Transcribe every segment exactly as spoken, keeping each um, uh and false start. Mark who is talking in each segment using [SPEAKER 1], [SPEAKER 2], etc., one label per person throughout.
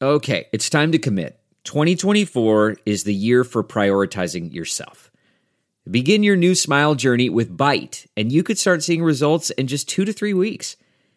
[SPEAKER 1] Okay, it's time to commit. twenty twenty-four is the year for prioritizing yourself. Begin your new smile journey with Byte, and you could start seeing results in just two to three weeks.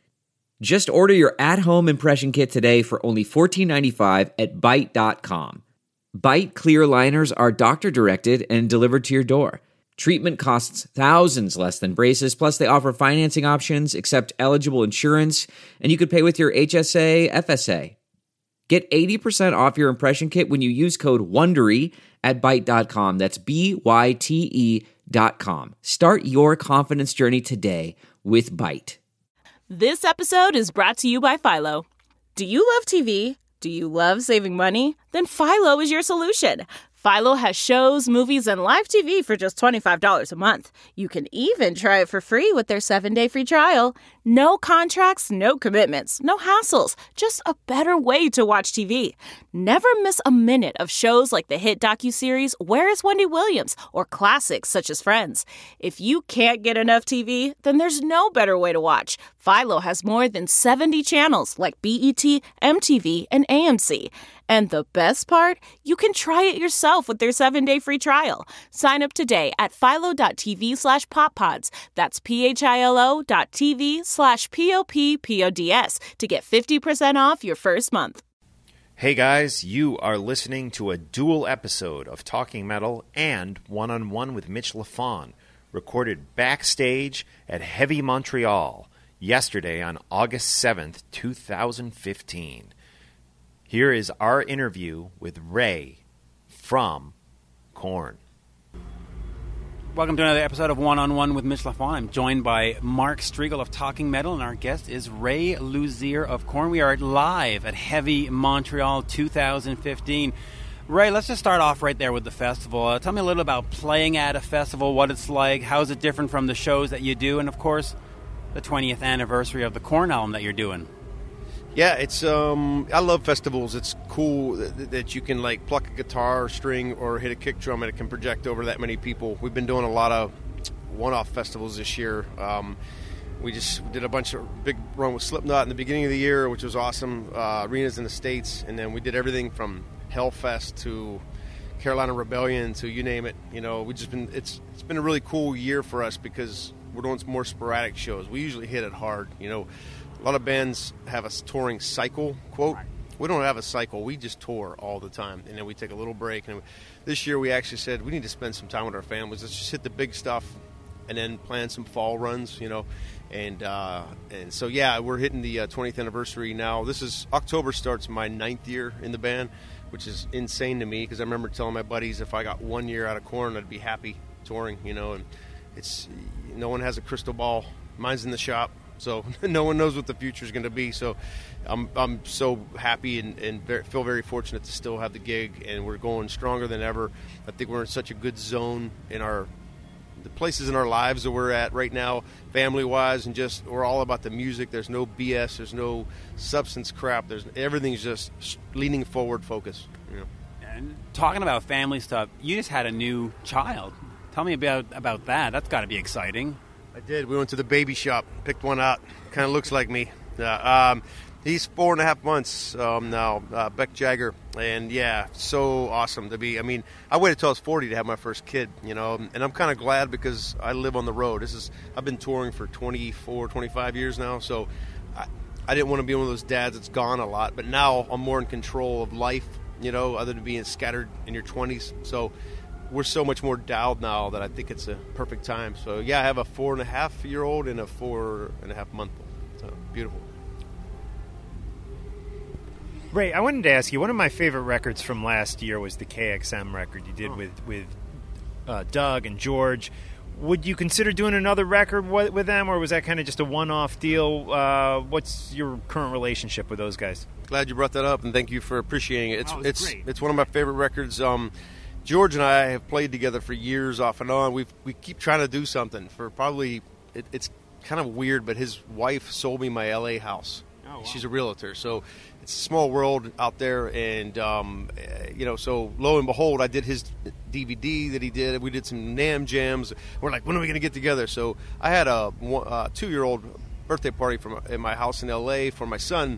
[SPEAKER 1] Just order your at-home impression kit today for only fourteen ninety-five at byte dot com. Byte clear aligners are doctor-directed and delivered to your door. Treatment costs thousands less than braces, plus they offer financing options, accept eligible insurance, and you could pay with your H S A, F S A. Get eighty percent off your impression kit when you use code WONDERY at byte dot com. That's B Y T E dot com. Start your confidence journey today with Byte.
[SPEAKER 2] This episode is brought to you by Philo. Do you love T V? Do you love saving money? Then Philo is your solution. Philo has shows, movies, and live T V for just twenty-five dollars a month. You can even try it for free with their seven-day free trial. No contracts, no commitments, no hassles. Just a better way to watch T V. Never miss a minute of shows like the hit docuseries Where is Wendy Williams? Or classics such as Friends. If you can't get enough T V, then there's no better way to watch. Philo has more than seventy channels like B E T, M T V, and A M C. And the best part? You can try it yourself with their seven-day free trial. Sign up today at philo.tv slash poppods. That's P-H-I-L-O dot TV slash P-O-P-P-O-D-S to get fifty percent off your first month.
[SPEAKER 3] Hey guys, you are listening to a dual episode of Talking Metal and One-on-One with Mitch LaFon, recorded backstage at Heavy Montreal yesterday on August seventh, two thousand fifteen. Here is our interview with Ray from Korn.
[SPEAKER 4] Welcome to another episode of One-on-One with Mitch LaFon. I'm joined by Mark Striegel of Talking Metal, and our guest is Ray Luzier of Korn. We are live at Heavy Montreal two thousand fifteen. Ray, let's just start off right there with the festival. Uh, tell me a little about playing at a festival, what it's like, how is it different from the shows that you do, and of course, the twentieth anniversary of the Korn album that you're doing.
[SPEAKER 5] Yeah, it's um, I love festivals. It's cool that, that you can like pluck a guitar string or hit a kick drum and it can project over that many people. We've been doing a lot of one-off festivals this year. Um, we just did a bunch of big run with Slipknot in the beginning of the year, which was awesome. Uh, arenas in the States, and then we did everything from Hellfest to Carolina Rebellion to you name it. You know, we just been it's it's been a really cool year for us because we're doing some more sporadic shows. We usually hit it hard, you know. A lot of bands have a touring cycle, quote. We don't have a cycle. We just tour all the time, and then we take a little break. And this year we actually said we need to spend some time with our families. Let's just hit the big stuff and then plan some fall runs, you know. And uh, and so, yeah, we're hitting the uh, twentieth anniversary now. This is October starts my ninth year in the band, which is insane to me because I remember telling my buddies if I got one year out of Korn, I'd be happy touring, you know. And it's no one has a crystal ball. Mine's in the shop. So no one knows what the future is going to be. So I'm I'm so happy and, and very, feel very fortunate to still have the gig, and we're going stronger than ever. I think we're in such a good zone in our the places in our lives that we're at right now, family-wise, and just we're all about the music. There's no B S. There's no substance crap. There's everything's just leaning forward focus. You know.
[SPEAKER 4] And talking about family stuff, you just had a new child. Tell me about about that. That's got to be exciting.
[SPEAKER 5] I did. We went to the baby shop, picked one out. Kind of looks like me. Uh, um, he's four and a half months um, now, uh, Beck Jagger. And, yeah, so awesome to be. I mean, I waited till I was forty to have my first kid, you know. And I'm kind of glad because I live on the road. This is I've been touring for twenty-four, twenty-five years now. So I, I didn't want to be one of those dads that's gone a lot. But now I'm more in control of life, you know, other than being scattered in your twenties. So we're so much more dialed now that I think it's a perfect time. So, yeah, I have a four and a half year old and a four and a half month old. So, beautiful.
[SPEAKER 3] Ray, I wanted to ask you, one of my favorite records from last year was the K X M record you did oh. with, with uh, Doug and George. Would you consider doing another record with them, or was that kind of just a one-off deal? Uh, what's your current relationship with those guys?
[SPEAKER 5] Glad you brought that up, and thank you for appreciating it. It's,
[SPEAKER 4] oh,
[SPEAKER 5] it's,
[SPEAKER 4] great.
[SPEAKER 5] it's one of my favorite records. Um, George and I have played together for years off and on. We we keep trying to do something for probably, it, it's kind of weird, but his wife sold me my L A house. Oh, wow. She's a realtor. So it's a small world out there. And, um, you know, so lo and behold, I did his D V D that he did. We did some NAMM jams. We're like, when are we going to get together? So I had a uh, two-year-old birthday party from in my house in L A for my son.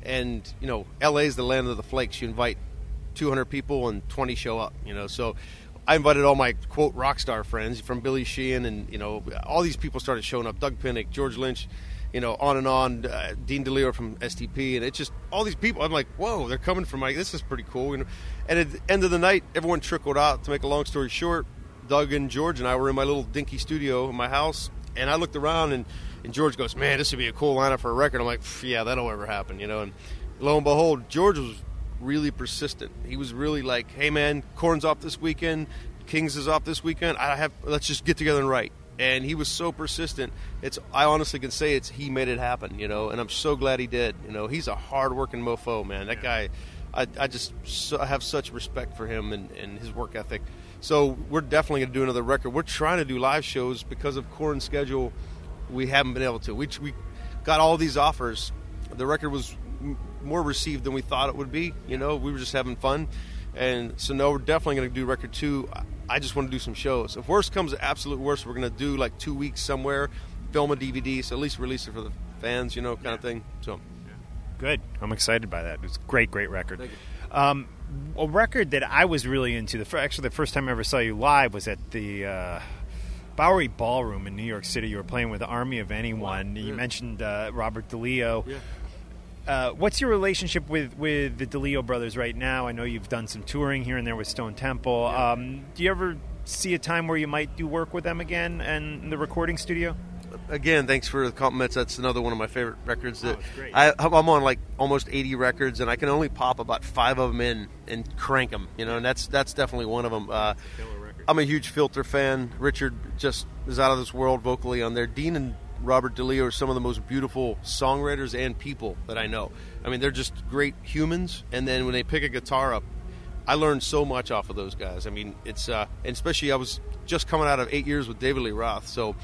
[SPEAKER 5] and you know, L A is the land of the flakes. You invite two hundred people and twenty show up. You know, so I invited all my quote rock star friends from Billy Sheehan, and you know, all these people started showing up. Doug Pinnick, George Lynch, you know, on and on. Uh, Dean DeLeo from S T P, and it's just all these people. I'm like, whoa, they're coming from like this is pretty cool. You know, and at the end of the night, everyone trickled out. To make a long story short, Doug and George and I were in my little dinky studio in my house, and I looked around, and, and George goes, man, this would be a cool lineup for a record. I'm like, yeah, that'll ever happen, you know. And lo and behold, George was really persistent. He was really like, hey man, Korn's off this weekend, Kings is off this weekend. I have let's just get together and write. And he was so persistent. It's I honestly can say it's he made it happen, you know. And I'm so glad he did. You know, he's a hard-working mofo, man. That guy, I I just so, I have such respect for him and, and his work ethic. So we're definitely going to do another record. We're trying to do live shows because of Korn's schedule. We haven't been able to. We we got all these offers. The record was m- more received than we thought it would be. You know, we were just having fun. And so, no, we're definitely going to do record two. I just want to do some shows. If worst comes to absolute worst, we're going to do like two weeks somewhere, film a D V D, so at least release it for the fans, you know, kind of thing. So,
[SPEAKER 3] good. I'm excited by that. It's a great, great record.
[SPEAKER 5] Thank you.
[SPEAKER 3] Um, a record that I was really into, the actually the first time I ever saw you live was at the uh, Bowery Ballroom in New York City. You were playing with Army of Anyone. Wow. You
[SPEAKER 5] yeah.
[SPEAKER 3] mentioned uh, Robert DeLeo.
[SPEAKER 5] Yeah.
[SPEAKER 3] Uh, what's your relationship with, with the DeLeo brothers right now? I know you've done some touring here and there with Stone Temple.
[SPEAKER 5] Yeah.
[SPEAKER 3] Um, do you ever see a time where you might do work with them again and in the recording studio?
[SPEAKER 5] Again, thanks for the compliments. That's another one of my favorite records. That
[SPEAKER 3] oh, it's great.
[SPEAKER 5] I, I'm on like almost eighty records, and I can only pop about five of them in and crank them. You know, and that's that's definitely one of them. Uh, I'm a huge Filter fan. Richard just is out of this world vocally on there. Dean and Robert DeLeo are some of the most beautiful songwriters and people that I know. I mean, they're just great humans, and then when they pick a guitar up, I learned so much off of those guys. I mean, it's uh, and especially I was just coming out of eight years with David Lee Roth, so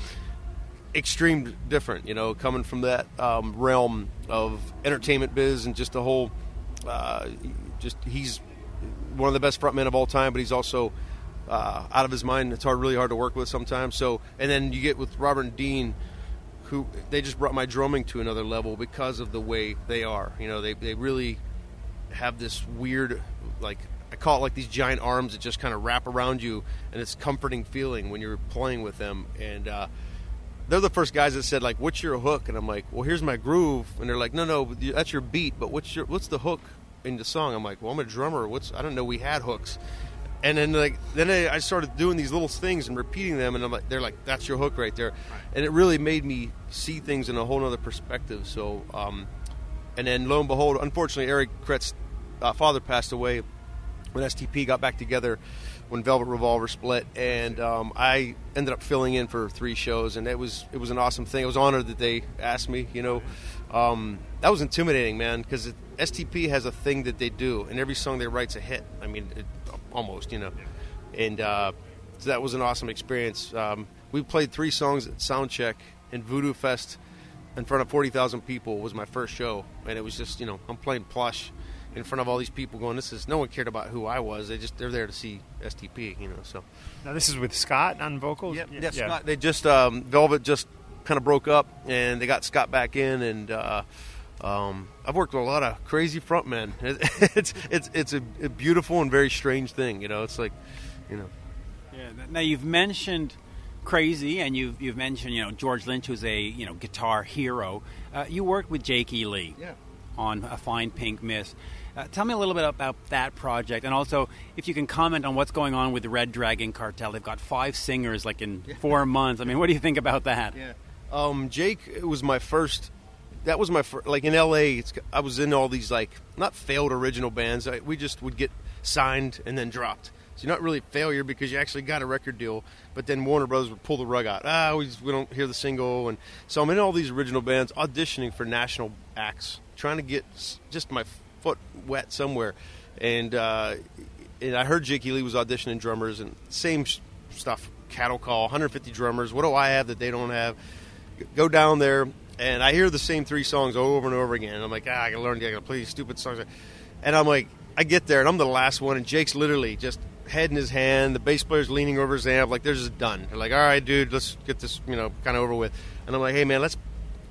[SPEAKER 5] extreme different, you know, coming from that um, realm of entertainment biz and just the whole, uh, just he's one of the best frontmen of all time, but he's also uh, out of his mind. It's hard, really hard to work with sometimes. So, and then you get with Robert and Dean, who they just brought my drumming to another level because of the way they are. You know, they they really have this weird, like, I call it like these giant arms that just kind of wrap around you, and it's comforting feeling when you're playing with them. And uh, they're the first guys that said, like, what's your hook? And I'm like, well, here's my groove. And they're like, no, no, that's your beat, but what's your what's the hook in the song? I'm like, well, I'm a drummer. What's I don't know. We had hooks. And then like then I started doing these little things and repeating them, and I'm like, they're like, that's your hook right there. Right. And it really made me see things in a whole other perspective. So, um, and then lo and behold, unfortunately, Eric Kretz's uh, father passed away when S T P got back together, when Velvet Revolver split, and um, I ended up filling in for three shows, and it was it was an awesome thing. I was honored that they asked me. You know, um, that was intimidating, man, because S T P has a thing that they do, and every song they write's a hit. I mean, it, almost, you know, and uh, so that was an awesome experience. Um, we played three songs at Soundcheck and Voodoo Fest in front of forty thousand people. Was my first show, and it was just, you know, I'm playing plush in front of all these people going, this is, no one cared about who I was. They just, they're there to see S T P, you know, so.
[SPEAKER 3] Now this is with Scott on vocals?
[SPEAKER 5] Yep,
[SPEAKER 3] yeah,
[SPEAKER 5] yeah,
[SPEAKER 3] yeah.
[SPEAKER 5] Scott, they just, um, Velvet just kind of broke up, and they got Scott back in, and uh, um, I've worked with a lot of crazy frontmen. It's, it's, it's a, a beautiful and very strange thing, you know, it's like, you know.
[SPEAKER 4] Yeah. Now you've mentioned crazy, and you've, you've mentioned, you know, George Lynch, who's a, you know, guitar hero. Uh, you worked with Jake E. Lee.
[SPEAKER 5] Yeah.
[SPEAKER 4] On A Fine Pink Mist. Uh, tell me a little bit about that project, and also if you can comment on what's going on with the Red Dragon Cartel. They've got five singers like in yeah. four months. I mean, what do you think about that?
[SPEAKER 5] Yeah, um, Jake was my first. That was my first. Like in L A, it's, I was in all these like not failed original bands. I, we just would get signed and then dropped. So you're not really a failure because you actually got a record deal, but then Warner Brothers would pull the rug out. Ah, we, just, we don't hear the single, and so I'm in all these original bands auditioning for national acts, trying to get just my foot wet somewhere, and uh, and I heard Jake E. Lee was auditioning drummers, and same stuff, cattle call, one hundred fifty drummers. What do I have that they don't have? Go down there, and I hear the same three songs over and over again. And I'm like, ah, I gotta learn, I gotta play these stupid songs, and I'm like, I get there, and I'm the last one, and Jake's literally just head in his hand, the bass player's leaning over his amp, like they're just done. They're like, all right, dude, let's get this, you know, kind of over with. And I'm like, hey man, let's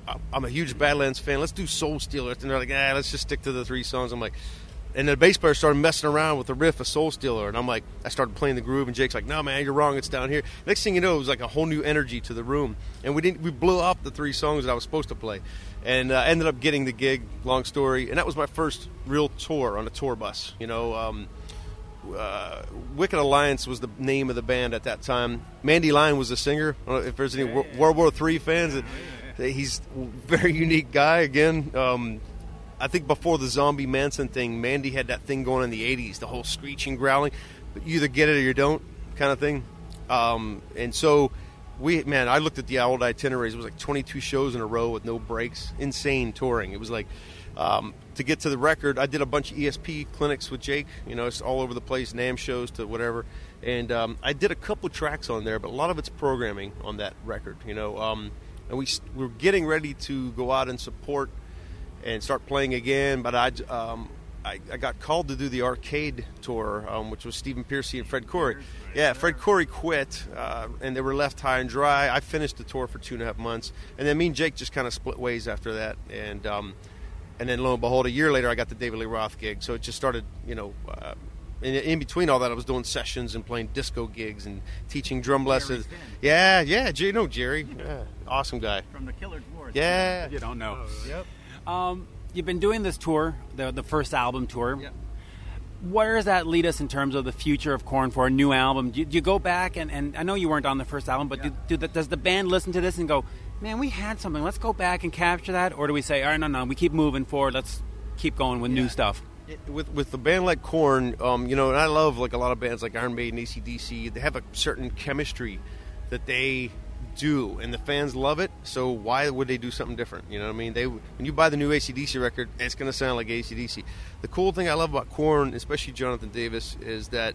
[SPEAKER 5] I'm a huge Badlands fan. Let's do Soul Stealer. And they're like, ah, let's just stick to the three songs. I'm like, and the bass player started messing around with the riff of Soul Stealer. And I'm like, I started playing the groove, and Jake's like, no, man, you're wrong. It's down here. Next thing you know, it was like a whole new energy to the room. And we didn't, we blew up the three songs that I was supposed to play. And uh, ended up getting the gig, long story. And that was my first real tour on a tour bus. You know, um, uh, Wicked Alliance was the name of the band at that time. Mandy Line was the singer. I don't know if there's any yeah, yeah. World War Three fans. Oh, yeah. He's a very unique guy. Again, um, I think before the Zombie Manson thing, Mandy had that thing going in the eighties, the whole screeching, growling. But you either get it or you don't kind of thing. Um, and so, we man, I looked at the old itineraries. It was like twenty-two shows in a row with no breaks. Insane touring. It was like, um, to get to the record, I did a bunch of E S P clinics with Jake. You know, it's all over the place, NAMM shows to whatever. And um, I did a couple tracks on there, but a lot of it's programming on that record, you know. Um, and we, we're getting ready to go out and support and start playing again, but I, um, I, I got called to do the arcade tour, um, which was Stephen Pearcy and Fred Coury. Yeah, Fred Coury quit, uh, and they were left high and dry. I finished the tour for two and a half months, and then me and Jake just kind of split ways after that. And um, and then lo and behold, a year later, I got the David Lee Roth gig. So it just started, you know. Uh, in, in between all that, I was doing sessions and playing disco gigs and teaching drum lessons. Yeah, yeah, you know Jerry, yeah, awesome guy
[SPEAKER 4] from the Killer Dwarfs.
[SPEAKER 5] Yeah,
[SPEAKER 4] you don't know.
[SPEAKER 5] Oh, yep.
[SPEAKER 4] Um, you've been doing this tour, the the first album tour.
[SPEAKER 5] Yep.
[SPEAKER 4] Where does that lead us in terms of the future of Korn for a new album? Do you, do you go back, and, and I know you weren't on the first album, but yeah. do, do the, does the band listen to this and go, man, we had something, let's go back and capture that? Or do we say, all right, no, no, we keep moving forward, let's keep going with yeah. new stuff?
[SPEAKER 5] It, with with the band like Korn, um, you know, and I love like a lot of bands like Iron Maiden, A C D C, they have a certain chemistry that they do, and the fans love it, so why would they do something different? You know what I mean? They when you buy the new A C D C record, it's going to sound like A C D C. The cool thing I love about Korn, especially Jonathan Davis, is that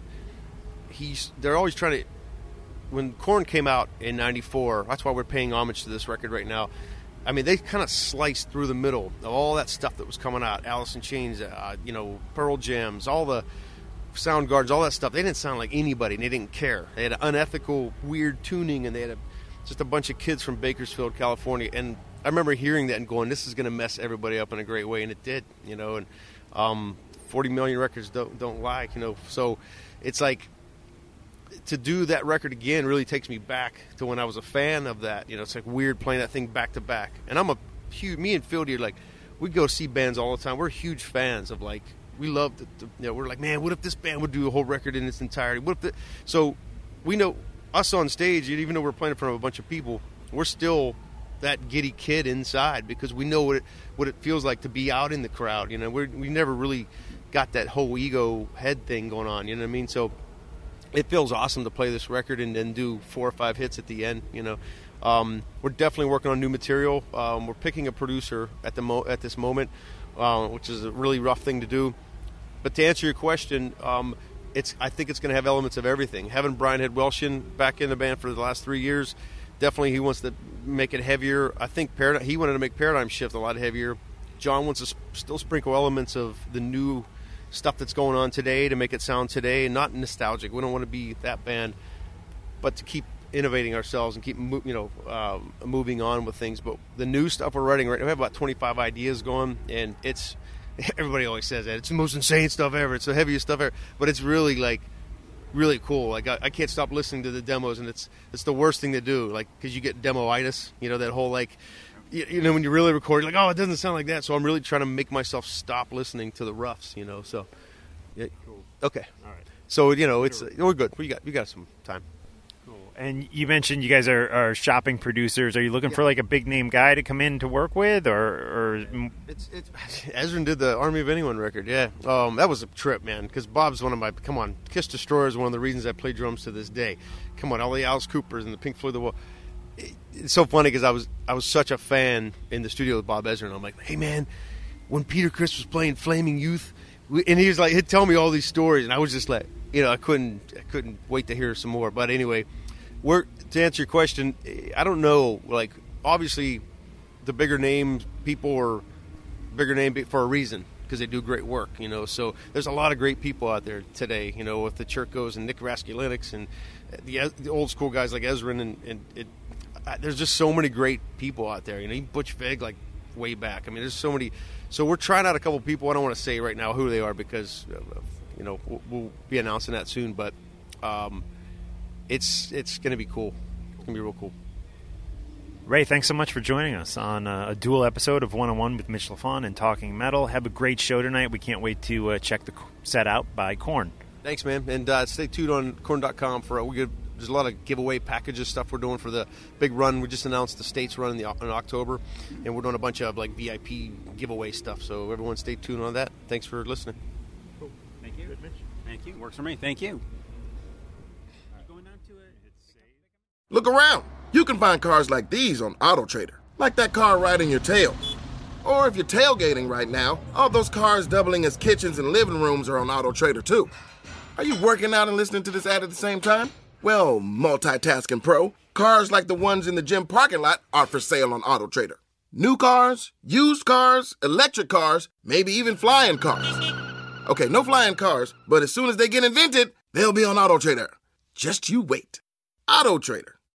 [SPEAKER 5] he's they're always trying to, when Korn came out in ninety-four, that's why we're paying homage to this record right now. I mean, they kind of sliced through the middle of all that stuff that was coming out, Alice in Chains, uh, you know, Pearl Jams, all the Soundgarden, all that stuff. They didn't sound like anybody, and they didn't care. They had unethical, weird tuning, and they had a just a bunch of kids from Bakersfield, California, and I remember hearing that and going, "This is going to mess everybody up in a great way," and it did, you know. And um, forty million records don't don't lie, you know. So it's like to do that record again really takes me back to when I was a fan of that. You know, it's like weird playing that thing back to back. And I'm a huge, me and Fieldy are like, we go see bands all the time. We're huge fans of like, we love, the, the, you know, we're like, man, what if this band would do a whole record in its entirety? What if the, so we know. Us on stage, even though we're playing in front of a bunch of people, we're still that giddy kid inside because we know what it what it feels like to be out in the crowd. You know, we we never really got that whole ego head thing going on. You know what I mean? So it feels awesome to play this record and then do four or five hits at the end. You know, um, we're definitely working on new material. Um, we're picking a producer at the mo- at this moment, uh, which is a really rough thing to do. But to answer your question. Um, It's. I think it's going to have elements of everything. Having Brian Head Welshon back in the band for the last three years, definitely he wants to make it heavier. I think Parad- he wanted to make Paradigm Shift a lot heavier. John wants to sp- still sprinkle elements of the new stuff that's going on today to make it sound today, not nostalgic. We don't want to be that band, but to keep innovating ourselves and keep mo- you know uh, moving on with things. But the new stuff we're writing right now, we have about twenty-five ideas going, and it's. Everybody always says that. It's the most insane stuff ever. It's the heaviest stuff ever. But it's really, like, really cool. Like, I, I can't stop listening to the demos, and it's it's the worst thing to do, like, because you get demo-itis. You know, that whole, like, you, you know, when you really record, you're like, oh, it doesn't sound like that. So I'm really trying to make myself stop listening to the roughs, you know. So, yeah.
[SPEAKER 3] Cool.
[SPEAKER 5] Okay.
[SPEAKER 3] All right.
[SPEAKER 5] So, you know, it's we're good. We got we got some time.
[SPEAKER 3] And you mentioned you guys are, are shopping producers. Are you looking yeah. for like a big name guy to come in to work with, or? or...
[SPEAKER 5] It's it's Ezrin did the Army of Anyone record. Yeah, um, that was a trip, man. Because Bob's one of my come on. Kiss Destroyer is one of the reasons I play drums to this day. Come on, all the Alice Coopers and the Pink Floyd. The Wall. It, it's so funny because I was I was such a fan in the studio with Bob Ezrin. I'm like, hey man, when Peter Criss was playing Flaming Youth, and he was like, he'd tell me all these stories, and I was just like, you know, I couldn't I couldn't wait to hear some more. But anyway. We're, to answer your question, I don't know. Like, obviously, the bigger name people are bigger name for a reason because they do great work, you know. So there's a lot of great people out there today, you know, with the Churkos and Nick Raskulinix and the, the old school guys like Ezrin. And, and it, uh, there's just so many great people out there. You know, even Butch Vig, like way back. I mean, there's so many. So we're trying out a couple people. I don't want to say right now who they are because uh, you know we'll, we'll be announcing that soon. But um, it's it's going to be cool. It's going to be real cool.
[SPEAKER 3] Ray, thanks so much for joining us on uh, a dual episode of One on One with Mitch LaFon and Talking Metal. Have a great show tonight. We can't wait to uh, check the set out by Korn.
[SPEAKER 5] Thanks, man, and uh, stay tuned on Korn dot com for uh, we get, there's a lot of giveaway packages stuff we're doing for the big run. We just announced the States run in, the, in October, and we're doing a bunch of like V I P giveaway stuff. So everyone, stay tuned on that. Thanks for listening.
[SPEAKER 4] Cool. Thank you, Mitch. Thank you. Works for me. Thank you. Going on to it.
[SPEAKER 6] Look around. You can find cars like these on AutoTrader, like that car riding your tail. Or if you're tailgating right now, all those cars doubling as kitchens and living rooms are on AutoTrader too. Are you working out and listening to this ad at the same time? Well, multitasking pro, cars like the ones in the gym parking lot are for sale on AutoTrader. New cars, used cars, electric cars, maybe even flying cars. Okay, no flying cars, but as soon as they get invented, they'll be on AutoTrader. Just you wait. AutoTrader.